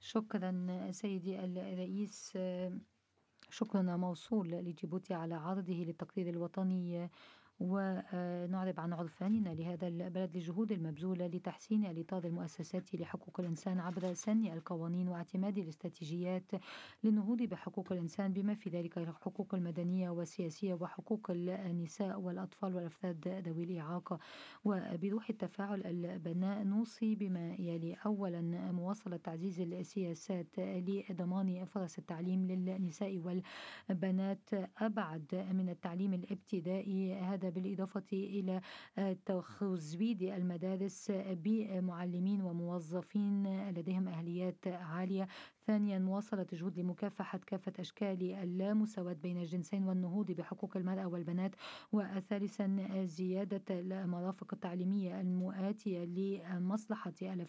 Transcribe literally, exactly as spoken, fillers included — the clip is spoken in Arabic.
شكرا سيدي الرئيس. شكرا موصول لجيبوتي على عرضه للتقرير الوطني، ونعرب عن عرفاننا لهذا البلد للجهود المبذولة لتحسين الإطار المؤسساتي لحقوق الإنسان عبر سن القوانين واعتماد الاستراتيجيات للنهوض بحقوق الإنسان، بما في ذلك الحقوق المدنية والسياسية وحقوق النساء والأطفال والأفراد ذوي الإعاقة. وبروح التفاعل البناء نوصي بما يلي: أولا، مواصلة تعزيز السياسات لضمان فرص التعليم للنساء والبنات أبعد من التعليم الابتدائي، هذا بالإضافة إلى تزويد المدارس بمعلمين وموظفين لديهم أهليات عالية. ثانيا، مواصلة الجهود لمكافحة كافة أشكال اللامساواة بين الجنسين والنهوض بحقوق المرأة والبنات. وثالثا، زيادة المرافق التعليمية المؤاتية لمصلحة